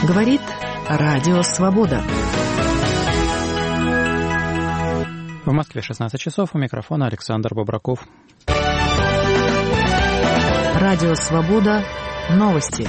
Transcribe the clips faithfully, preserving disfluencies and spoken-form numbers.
Говорит Радио Свобода. В Москве шестнадцать часов, у микрофона Александр Бобраков. Радио Свобода. Новости.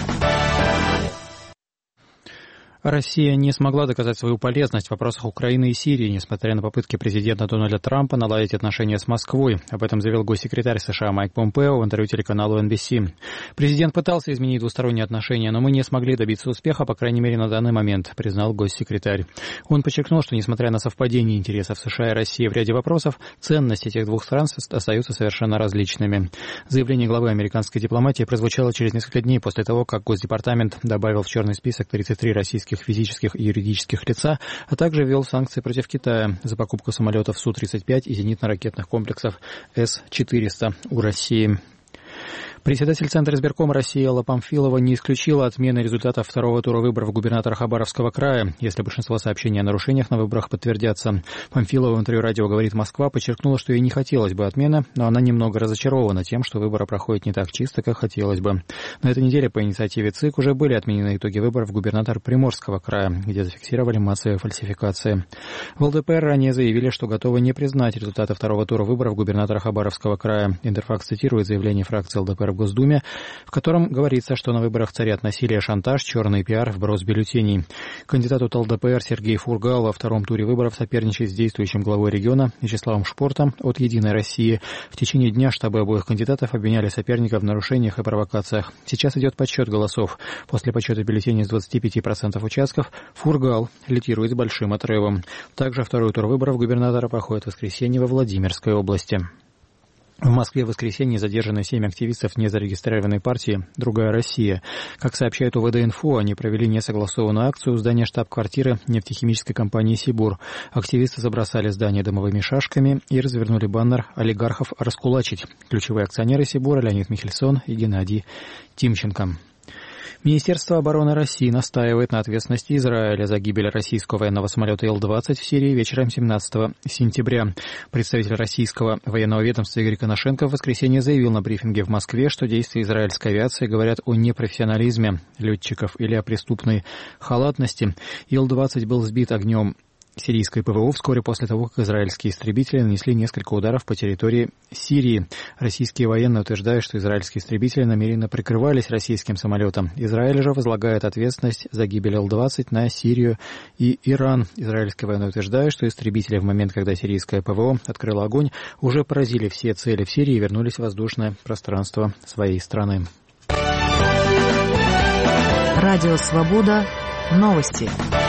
Россия не смогла доказать свою полезность в вопросах Украины и Сирии, несмотря на попытки президента Дональда Трампа наладить отношения с Москвой. Об этом заявил госсекретарь США Майк Помпео в интервью телеканалу эн би си. Президент пытался изменить двусторонние отношения, но мы не смогли добиться успеха, по крайней мере, на данный момент, признал госсекретарь. Он подчеркнул, что, несмотря на совпадение интересов США и России в ряде вопросов, ценности этих двух стран остаются совершенно различными. Заявление главы американской дипломатии прозвучало через несколько дней после того, как Госдепартамент добавил в черный список тридцать три российских физических и юридических лица, а также ввел санкции против Китая за покупку самолетов Су тридцать пять и зенитно-ракетных комплексов Эс четыреста у России. Председатель Центра избиркома России Алла Памфилова не исключила отмены результатов второго тура выборов губернатора Хабаровского края, если большинство сообщений о нарушениях на выборах подтвердятся. Памфилова в интервью радио «Говорит Москва» подчеркнула, что ей не хотелось бы отмены, но она немного разочарована тем, что выборы проходят не так чисто, как хотелось бы. На этой неделе по инициативе ЦИК уже были отменены итоги выборов губернатора Приморского края, где зафиксировали массовые фальсификации. В эл дэ пэ эр ранее заявили, что готовы не признать результаты второго тура выборов губернатора Хабаровского края. Интерфакс цитирует заявление фракции эл дэ пэ эр в Госдуме, в котором говорится, что на выборах царят насилие, шантаж, черный пиар, вброс бюллетеней. Кандидат от эл дэ пэ эр Сергей Фургал во втором туре выборов соперничает с действующим главой региона Вячеславом Шпортом от «Единой России». В течение дня штабы обоих кандидатов обвиняли соперников в нарушениях и провокациях. Сейчас идет подсчет голосов. После подсчета бюллетеней с двадцати пяти процентов участков Фургал лидирует с большим отрывом. Также второй тур выборов губернатора проходит в воскресенье во Владимирской области. В Москве в воскресенье задержаны семь активистов незарегистрированной партии «Другая Россия». Как сообщает о вэ дэ-инфо, они провели несогласованную акцию у здания штаб-квартиры нефтехимической компании «Сибур». Активисты забросали здание дымовыми шашками и развернули баннер «Олигархов раскулачить». Ключевые акционеры «Сибура» Леонид Михельсон и Геннадий Тимченко. Министерство обороны России настаивает на ответственности Израиля за гибель российского военного самолета Ил двадцать в Сирии вечером семнадцатого сентября. Представитель российского военного ведомства Игорь Коношенко в воскресенье заявил на брифинге в Москве, что действия израильской авиации говорят о непрофессионализме летчиков или о преступной халатности. Ил двадцать был сбит огнем сирийской пэ вэ о вскоре после того, как израильские истребители нанесли несколько ударов по территории Сирии. Российские военные утверждают, что израильские истребители намеренно прикрывались российским самолетом. Израиль же возлагает ответственность за гибель Ил двадцать на Сирию и Иран. Израильские военные утверждают, что истребители в момент, когда сирийская пэ вэ о открыла огонь, уже поразили все цели в Сирии и вернулись в воздушное пространство своей страны. Радио Свобода. Новости.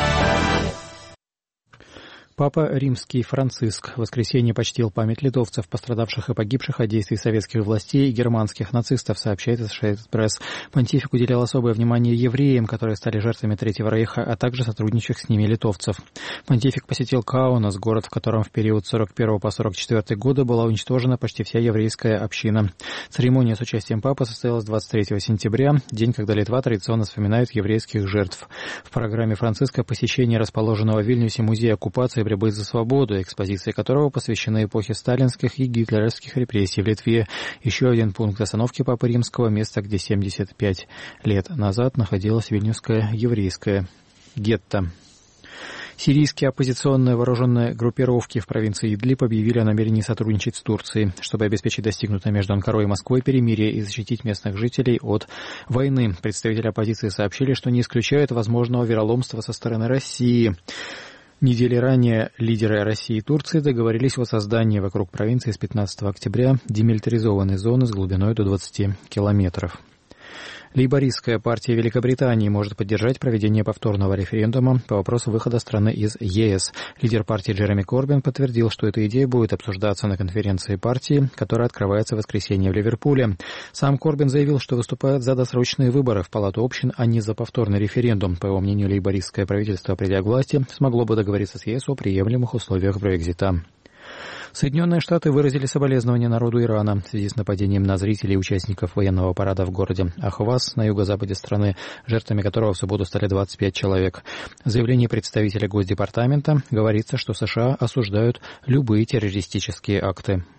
Папа Римский Франциск в воскресенье почтил память литовцев, пострадавших и погибших от действий советских властей и германских нацистов, сообщает Associated Press. Понтифик уделял особое внимание евреям, которые стали жертвами Третьего Рейха, а также сотрудничавших с ними литовцев. Понтифик посетил Каунас, город, в котором в период с сорок первого по сорок четвёртый годы была уничтожена почти вся еврейская община. Церемония с участием папы состоялась двадцать третьего сентября, день, когда Литва традиционно вспоминает еврейских жертв. В программе Франциска посещение расположенного в Вильнюсе музея оккупации «Борьбы за свободу», экспозиции которого посвящены эпохе сталинских и гитлеровских репрессий в Литве. Еще один пункт остановки Папы Римского – место, где семьдесят пять лет назад находилась вильнюсская еврейская гетто. Сирийские оппозиционные вооруженные группировки в провинции Идлиб объявили о намерении сотрудничать с Турцией, чтобы обеспечить достигнутое между Анкарой и Москвой перемирие и защитить местных жителей от войны. Представители оппозиции сообщили, что не исключают возможного вероломства со стороны России. Недели ранее лидеры России и Турции договорились о создании вокруг провинции с пятнадцатого октября демилитаризованной зоны с глубиной до двадцати километров. Лейбористская партия Великобритании может поддержать проведение повторного референдума по вопросу выхода страны из е эс. Лидер партии Джереми Корбин подтвердил, что эта идея будет обсуждаться на конференции партии, которая открывается в воскресенье в Ливерпуле. Сам Корбин заявил, что выступает за досрочные выборы в Палату общин, а не за повторный референдум. По его мнению, лейбористское правительство, придя к власти, смогло бы договориться с е эс о приемлемых условиях Брексита. Соединенные Штаты выразили соболезнования народу Ирана в связи с нападением на зрителей и участников военного парада в городе Ахваз на юго-западе страны, жертвами которого в субботу стали двадцать пять человек. В заявлении представителя Госдепартамента говорится, что США осуждают любые террористические акты.